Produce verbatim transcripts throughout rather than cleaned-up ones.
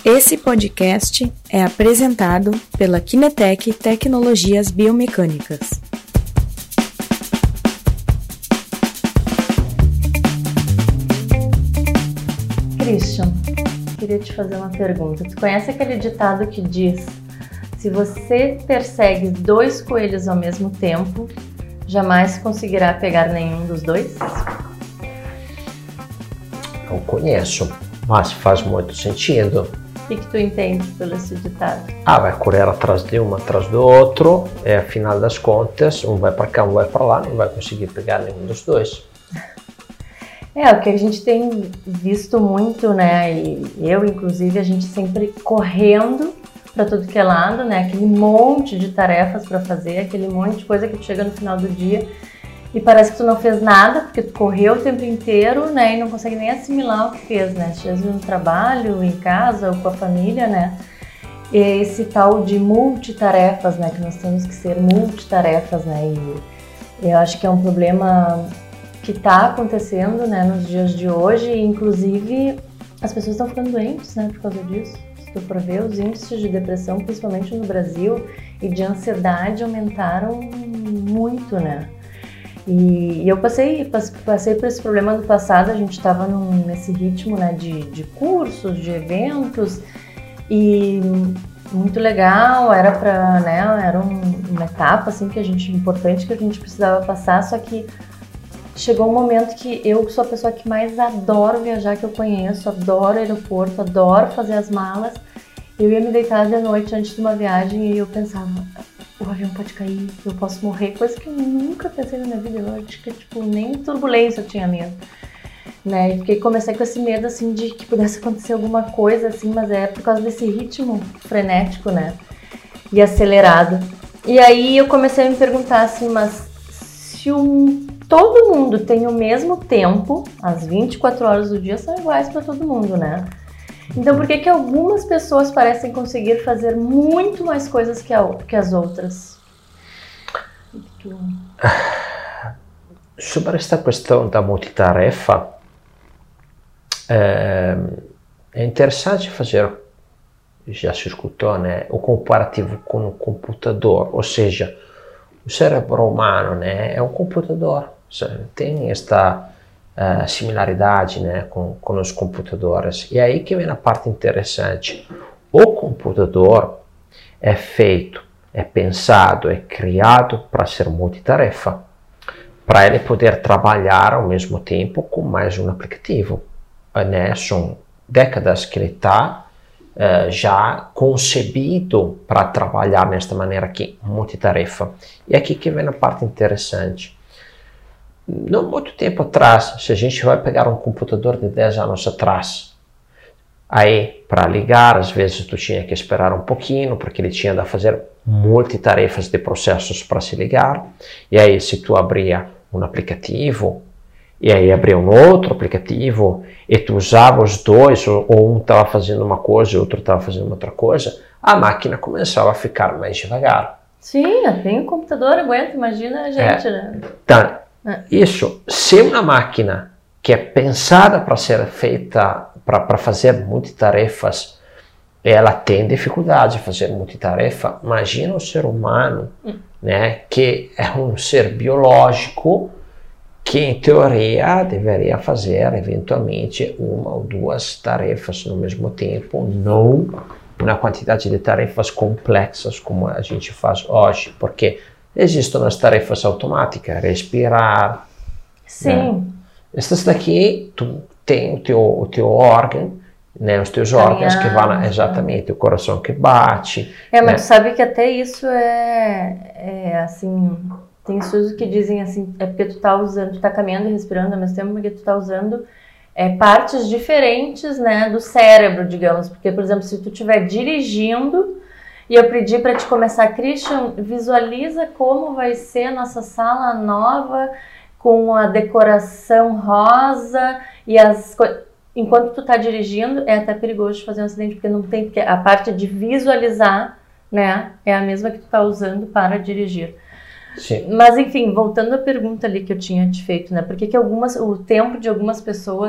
Esse podcast é apresentado pela Kinetec Tecnologias Biomecânicas. Christian, queria te fazer uma pergunta. Tu conhece aquele ditado que diz: se você persegue dois coelhos ao mesmo tempo, jamais conseguirá pegar nenhum dos dois? Não conheço, mas faz muito sentido. O que, que tu entende pelo esse ditado? Ah, vai correr atrás de um, atrás do outro, e afinal das contas, um vai para cá, um vai para lá, não vai conseguir pegar nenhum dos dois. É, o que a gente tem visto muito, né, e eu, inclusive, a gente sempre correndo para tudo que é lado, né, aquele monte de tarefas para fazer, aquele monte de coisa que tu chega no final do dia e parece que tu não fez nada, porque tu correu o tempo inteiro, né, e não consegue nem assimilar o que fez, né, seja no trabalho, em casa ou com a família, né, e esse tal de multitarefas, né, que nós temos que ser multitarefas, né, e eu acho que é um problema que está acontecendo, né, nos dias de hoje, e inclusive as pessoas estão ficando doentes, né, por causa disso. Se tu for ver, os índices de depressão, principalmente no Brasil, e de ansiedade aumentaram muito, né. E, e eu passei, passei por esse problema no passado, a gente estava nesse ritmo, né, de, de cursos, de eventos, e muito legal, era para, né, era um, uma etapa assim que a gente importante que a gente precisava passar, só que chegou um momento que eu sou a pessoa que mais adoro viajar, que eu conheço, adoro aeroporto, adoro fazer as malas. Eu ia me deitar de noite antes de uma viagem e eu pensava, o avião pode cair, eu posso morrer, coisa que eu nunca pensei na minha vida. Eu acho que tipo, nem turbulência eu tinha medo, né? E fiquei, comecei com esse medo assim de que pudesse acontecer alguma coisa assim, mas é por causa desse ritmo frenético, né? E acelerado. E aí eu comecei a me perguntar assim, mas se um todo mundo tem o mesmo tempo, as vinte e quatro horas do dia são iguais para todo mundo, né? Então por que que algumas pessoas parecem conseguir fazer muito mais coisas que, a, que as outras? Sobre esta questão da multitarefa, é, é interessante fazer, já se escutou, né, o comparativo com o computador, ou seja, o cérebro humano, né, é um computador, tem esta uh, similaridade, né, com, com os computadores. E aí que vem a parte interessante. O computador é feito, é pensado, é criado para ser multitarefa, para ele poder trabalhar ao mesmo tempo com mais um aplicativo. Né? São décadas que ele está Uh, já concebido para trabalhar nesta maneira aqui, multitarefa. E aqui que vem a parte interessante. Não muito tempo atrás, se a gente vai pegar um computador de dez anos atrás, aí para ligar, às vezes tu tinha que esperar um pouquinho, porque ele tinha de fazer multitarefas de processos para se ligar, e aí se tu abria um aplicativo, e aí abria um outro aplicativo, e tu usava os dois, ou, ou um estava fazendo uma coisa e o outro estava fazendo outra coisa, a máquina começava a ficar mais devagar. Sim, até o computador aguenta, imagina a gente, é. né? Então, é. isso, se uma máquina que é pensada para ser feita, para fazer multitarefas, ela tem dificuldade de fazer multitarefa, imagina o ser humano, hum. né, que é um ser biológico, que em teoria deveria fazer eventualmente uma ou duas tarefas no mesmo tempo, não na quantidade de tarefas complexas como a gente faz hoje, porque existem as tarefas automáticas, respirar. Sim. Né? Essas daqui, tu tem o teu, o teu órgão, né, os teus Caminhar, órgãos que vão, exatamente, o coração que bate. É, mas né? tu sabe que até isso é, é assim... Tem estudos que dizem assim, é porque tu tá usando, tu tá caminhando e respirando ao mesmo tempo, porque tu tá usando é, partes diferentes, né, do cérebro, digamos. Porque, por exemplo, se tu estiver dirigindo e eu pedir para te começar, Christian, visualiza como vai ser a nossa sala nova com a decoração rosa e as coisas. Enquanto tu tá dirigindo, é até perigoso de fazer um acidente, porque não tem, porque a parte de visualizar, né, é a mesma que tu tá usando para dirigir. Sim. Mas enfim, voltando à pergunta ali que eu tinha te feito, né? Por que que algumas, o tempo de algumas pessoas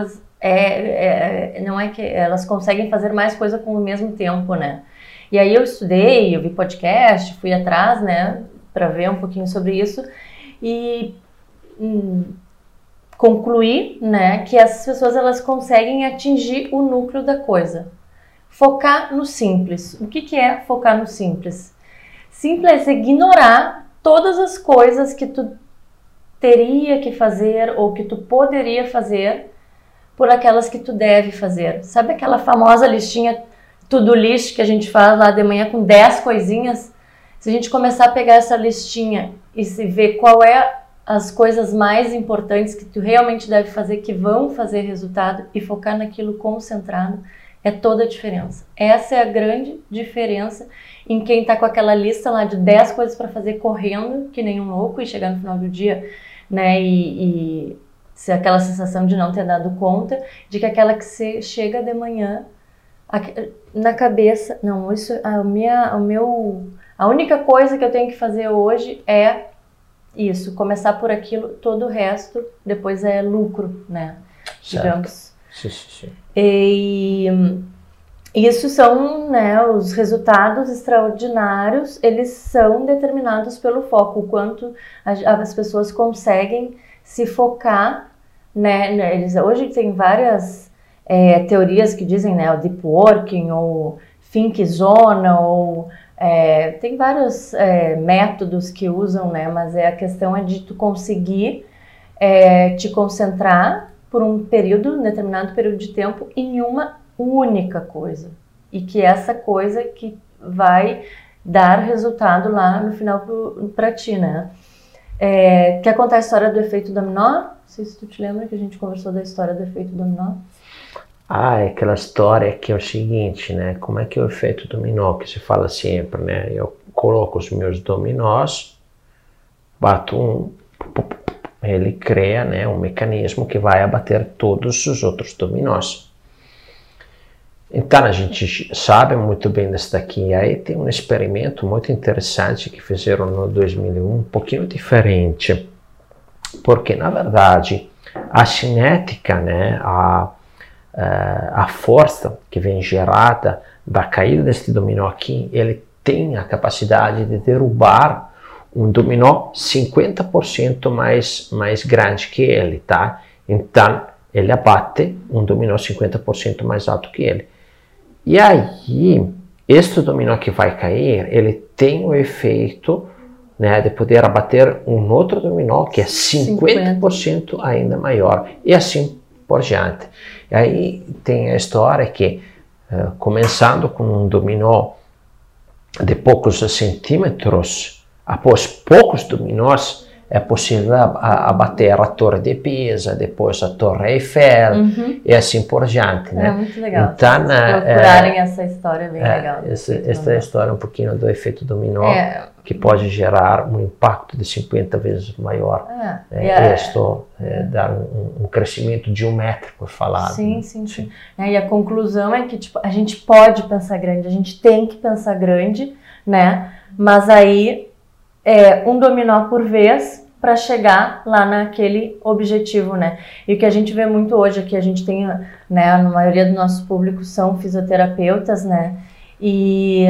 é, é, não é que elas conseguem fazer mais coisa com o mesmo tempo, né? E aí eu estudei, eu vi podcast, fui atrás, né, para ver um pouquinho sobre isso e hum, concluí, né, que essas pessoas elas conseguem atingir o núcleo da coisa. Focar no simples. O que, que é focar no simples? Simples é ignorar todas as coisas que tu teria que fazer ou que tu poderia fazer por aquelas que tu deve fazer. Sabe aquela famosa listinha to-do list que a gente faz lá de manhã com dez coisinhas? Se a gente começar a pegar essa listinha e se ver qual é as coisas mais importantes que tu realmente deve fazer, que vão fazer resultado e focar naquilo concentrado, é toda a diferença. Essa é a grande diferença em quem está com aquela lista lá de dez coisas para fazer correndo, que nem um louco, e chegar no final do dia, né, e, e se aquela sensação de não ter dado conta, de que aquela que você chega de manhã na cabeça, não, isso, a minha, o meu, a única coisa que eu tenho que fazer hoje é isso, começar por aquilo, todo o resto depois é lucro, né, certo. Digamos. Sim, sim, sim. E isso são, né, os resultados extraordinários, eles são determinados pelo foco, o quanto as pessoas conseguem se focar, né, eles, hoje tem várias é, teorias que dizem, né, o deep working, ou think zona, ou é, tem vários é, métodos que usam, né, mas é, a questão é de tu conseguir é, te concentrar por um período, um determinado período de tempo, em uma única coisa. E que essa coisa que vai dar resultado lá no final para ti, né? É, quer contar a história do efeito dominó? Não sei se tu te lembra que a gente conversou da história do efeito dominó. Ah, é aquela história que é o seguinte, né? Como é que é o efeito dominó que se fala sempre, né? Eu coloco os meus dominós, bato um, ele cria, né, um mecanismo que vai abater todos os outros dominós. Então a gente sabe muito bem disso daqui. E aí tem um experimento muito interessante que fizeram no dois mil e um, um pouquinho diferente, porque na verdade a cinética, né, a, a força que vem gerada da caída deste dominó aqui, ele tem a capacidade de derrubar um dominó cinquenta por cento mais, mais grande que ele, tá? Então, ele abate um dominó cinquenta por cento mais alto que ele. E aí, este dominó que vai cair, ele tem o efeito, né, de poder abater um outro dominó que é cinquenta por cento ainda maior, e assim por diante. E aí tem a história que, uh, começando com um dominó de poucos centímetros, após poucos dominós, é possível abater a Torre de Pisa, depois a Torre Eiffel, uhum. e assim por diante, né? É muito legal. Então, procurarem é, essa história, é bem é, legal. Essa, essa é a história um pouquinho do efeito dominó, é. que pode gerar um impacto de cinquenta vezes maior. É. É, yeah. Isto é, dar um, um crescimento geométrico falado. Sim, sim, sim. É, e a conclusão é que tipo, a gente pode pensar grande, a gente tem que pensar grande, né? Mas aí é um dominó por vez para chegar lá naquele objetivo, né? E o que a gente vê muito hoje aqui, a gente tem, né, a maioria do nosso público são fisioterapeutas, né? E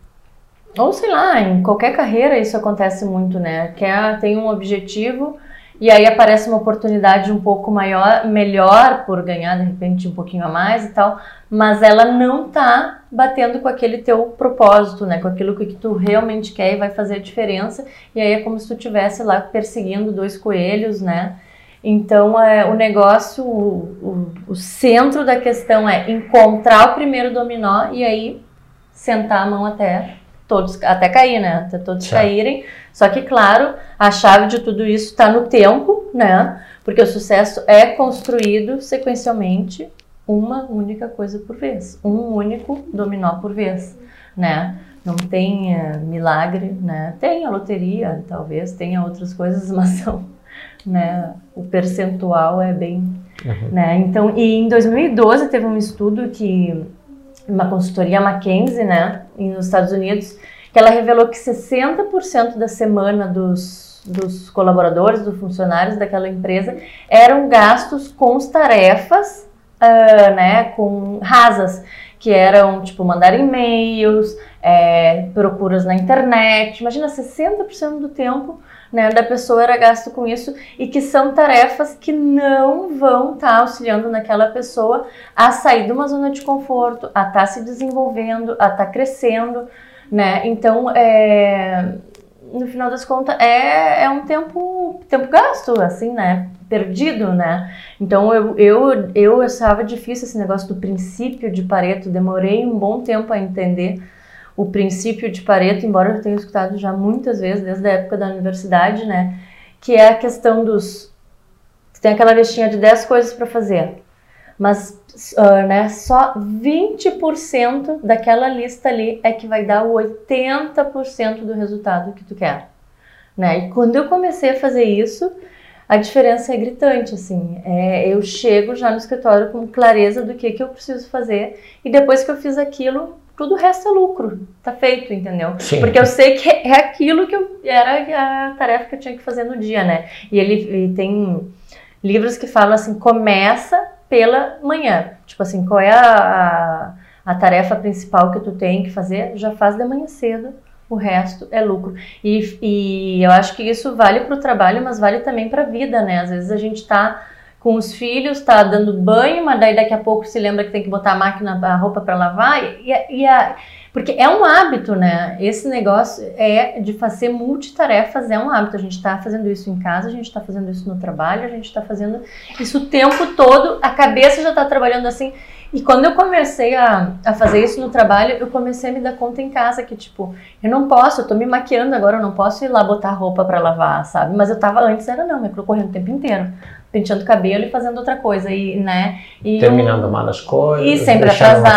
ou sei lá, em qualquer carreira isso acontece muito, né? Que é, tem um objetivo e aí aparece uma oportunidade um pouco maior, melhor por ganhar de repente um pouquinho a mais e tal, mas ela não tá batendo com aquele teu propósito, né? Com aquilo que tu realmente quer e vai fazer a diferença. E aí é como se tu estivesse lá perseguindo dois coelhos, né? Então é, o negócio, o, o, o centro da questão é encontrar o primeiro dominó e aí sentar a mão até todos, até cair, né? Até todos certo. Caírem. Só que, claro, a chave de tudo isso está no tempo, né? Porque o sucesso é construído sequencialmente, uma única coisa por vez, um único dominó por vez, né? Não tem é, milagre, né? Tem a loteria, talvez, tenha outras coisas, mas são, né? O percentual é bem, uhum. né? Então, e em dois mil e doze teve um estudo que uma consultoria McKinsey, né, nos Estados Unidos, que ela revelou que sessenta por cento da semana dos, dos colaboradores, dos funcionários daquela empresa, eram gastos com as tarefas uh, né, com rasas, que eram, tipo, mandar e-mails, é, procuras na internet. Imagina, sessenta por cento do tempo, né, da pessoa era gasto com isso, e que são tarefas que não vão estar tá auxiliando naquela pessoa a sair de uma zona de conforto, a estar tá se desenvolvendo, a estar tá crescendo, né? Então, é, no final das contas, é, é um tempo, tempo gasto, assim, né? Perdido, né? Então, eu, eu, eu achava difícil esse negócio do princípio de Pareto, demorei um bom tempo a entender o princípio de Pareto, embora eu tenha escutado já muitas vezes, desde a época da universidade, né? Que é a questão dos... Tem aquela listinha de dez coisas para fazer, mas uh, né, só vinte por cento daquela lista ali é que vai dar o oitenta por cento do resultado que tu quer, né? E quando eu comecei a fazer isso, a diferença é gritante, assim. É, eu chego já no escritório com clareza do que, que eu preciso fazer, e depois que eu fiz aquilo, tudo o resto é lucro, tá feito, entendeu? Sim. Porque eu sei que é aquilo que eu, era a tarefa que eu tinha que fazer no dia, né? E ele e tem livros que falam assim, começa pela manhã. Tipo assim, qual é a, a, a tarefa principal que tu tem que fazer? Já faz de manhã cedo, o resto é lucro. E, e eu acho que isso vale pro trabalho, mas vale também pra vida, né? Às vezes a gente tá com os filhos, tá dando banho, mas daí daqui a pouco se lembra que tem que botar a máquina, a roupa para lavar, e, e a, porque é um hábito, né? Esse negócio é de fazer multitarefas, é um hábito. A gente está fazendo isso em casa, a gente está fazendo isso no trabalho, a gente está fazendo isso o tempo todo, a cabeça já está trabalhando assim. E quando eu comecei a, a fazer isso no trabalho, eu comecei a me dar conta em casa que, tipo, eu não posso, eu tô me maquiando agora, eu não posso ir lá botar roupa para lavar, sabe? Mas eu tava antes, era não, eu correndo o tempo inteiro, penteando o cabelo e fazendo outra coisa, e, né? E terminando eu, mal as coisas, e sempre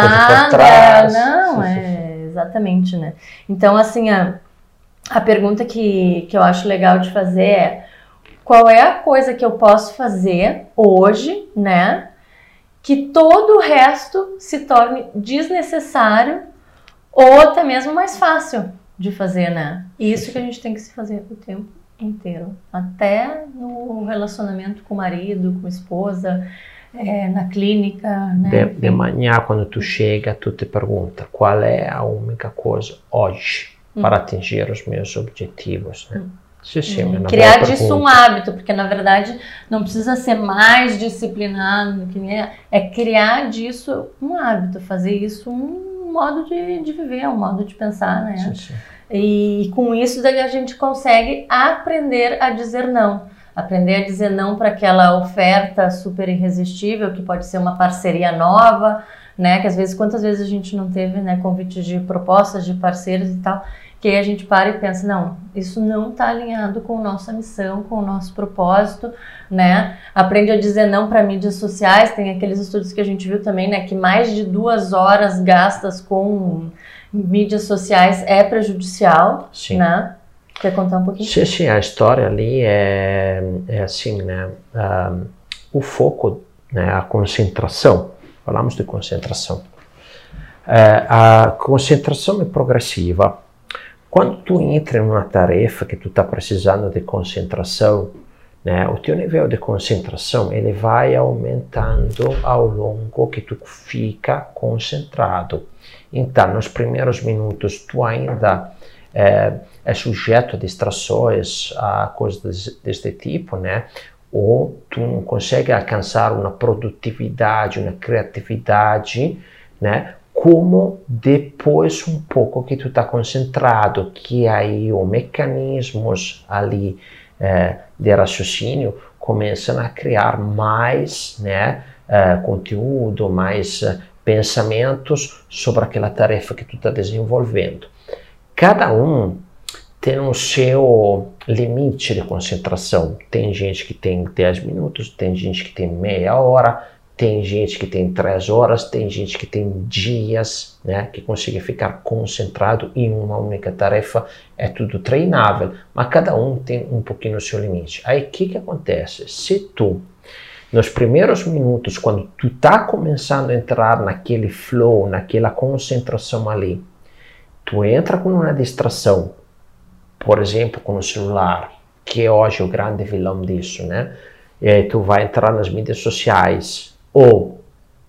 atrasada, não, é, exatamente, né? Então, assim, a, a pergunta que, que eu acho legal de fazer é, qual é a coisa que eu posso fazer hoje, né? Que todo o resto se torne desnecessário ou até mesmo mais fácil de fazer, né? Isso que a gente tem que se fazer o tempo inteiro. Até no relacionamento com o marido, com a esposa, é, na clínica, né? De, de manhã, quando tu chega, tu te pergunta qual é a única coisa hoje hum. para atingir os meus objetivos, né? Hum. Sim, sim, hum, criar disso um hábito, porque na verdade não precisa ser mais disciplinado, é criar disso um hábito, fazer isso um modo de, de viver, um modo de pensar, né? Sim, sim. E com isso daí a gente consegue aprender a dizer não, aprender a dizer não para aquela oferta super irresistível, que pode ser uma parceria nova, né? Que às vezes, quantas vezes a gente não teve, né, convite de propostas de parceiros e tal, que aí a gente para e pensa, não, isso não está alinhado com a nossa missão, com o nosso propósito, né? Aprende a dizer não para mídias sociais, tem aqueles estudos que a gente viu também, né? Que mais de duas horas gastas com mídias sociais é prejudicial, sim. Né? Quer contar um pouquinho? Sim, sim, a história ali é, é assim, né? Um, o foco, né? A concentração, falamos de concentração. Uh, a concentração é progressiva. Quando tu entra em uma tarefa que tu está precisando de concentração, né, o teu nível de concentração ele vai aumentando ao longo que tu fica concentrado. Então, nos primeiros minutos, tu ainda é, é sujeito a distrações, a coisas deste tipo, né? Ou tu não consegue alcançar uma produtividade, uma criatividade, né? Como depois um pouco que tu está concentrado, que aí os mecanismos ali eh, de raciocínio começam a criar mais, né, eh, conteúdo, mais eh, pensamentos sobre aquela tarefa que tu está desenvolvendo. Cada um tem o seu limite de concentração. Tem gente que tem dez minutos, tem gente que tem meia hora, tem gente que tem três horas, tem gente que tem dias, né, que consegue ficar concentrado em uma única tarefa. É tudo treinável, mas cada um tem um pouquinho o seu limite. Aí o que que acontece? Se tu, nos primeiros minutos, quando tu tá começando a entrar naquele flow, naquela concentração ali, tu entra com uma distração, por exemplo, com o celular, que é hoje o grande vilão disso, né? E aí tu vai entrar nas mídias sociais, ou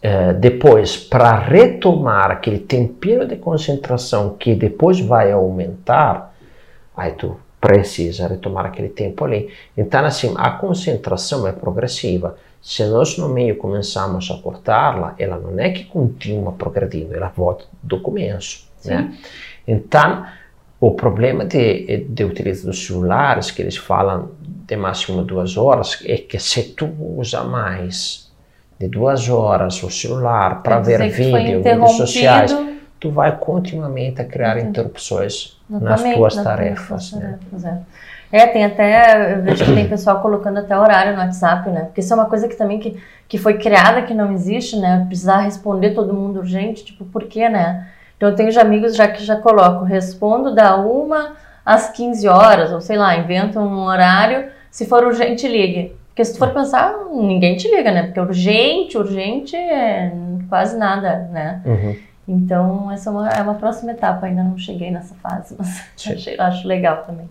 Uh, depois, para retomar aquele tempero de concentração que depois vai aumentar, aí tu precisa retomar aquele tempo ali. Então, assim, a concentração é progressiva. Se nós no meio começamos a cortá-la, ela não é que continua progredindo, ela volta do começo, né? Então, o problema de, de utilizar dos celulares, que eles falam de máximo duas horas, é que se tu usa mais de duas horas o celular para ver vídeo, vídeos sociais, tu vai continuamente a criar Entendi. interrupções nas tuas nas tarefas. Tuas né? tarefas é. é, tem até, eu vejo que tem pessoal colocando até horário no WhatsApp, né? Porque isso é uma coisa que também que, que foi criada, que não existe, né? Precisar responder todo mundo urgente, tipo, por quê, né? Então eu tenho já amigos já que já colocam, respondo da uma às quinze horas, ou sei lá, inventam um horário, se for urgente, ligue. Porque se tu for pensar, ninguém te liga, né? Porque urgente, urgente é quase nada, né? Uhum. Então, essa é uma, é uma próxima etapa, ainda não cheguei nessa fase, mas achei, acho legal também.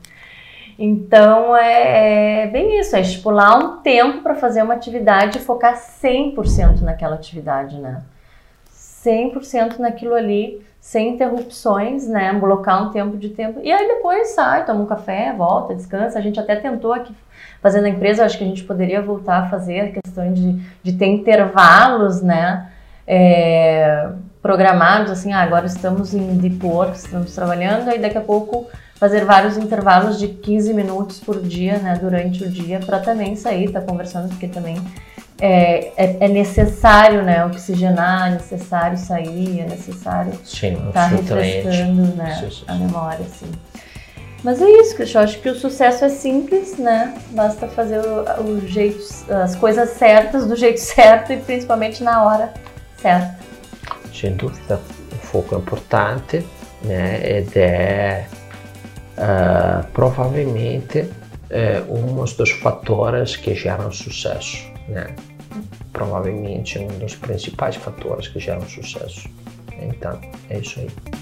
Então, é, é bem isso, é estipular um tempo para fazer uma atividade e focar cem por cento naquela atividade, né? cem por cento naquilo ali, sem interrupções, né? Blocar um tempo de tempo. E aí depois sai, toma um café, volta, descansa. A gente até tentou aqui, fazendo a empresa, acho que a gente poderia voltar a fazer a questão de, de ter intervalos, né? É, programados, assim, ah, agora estamos em deep work, estamos trabalhando, aí daqui a pouco fazer vários intervalos de quinze minutos por dia, né? Durante o dia, para também sair, tá conversando, porque também É, é, é necessário, né, oxigenar, é necessário sair, é necessário estar tá refrescando, né, sim, sim. a memória, assim. Mas é isso, que eu acho que o sucesso é simples, né, basta fazer o, o jeito, as coisas certas do jeito certo e principalmente na hora certa. Sem dúvida, o foco é importante, né, ed é uh, provavelmente uh, um dos fatores que geram sucesso, né? Provavelmente um dos principais fatores que geram sucesso. Então, é isso aí.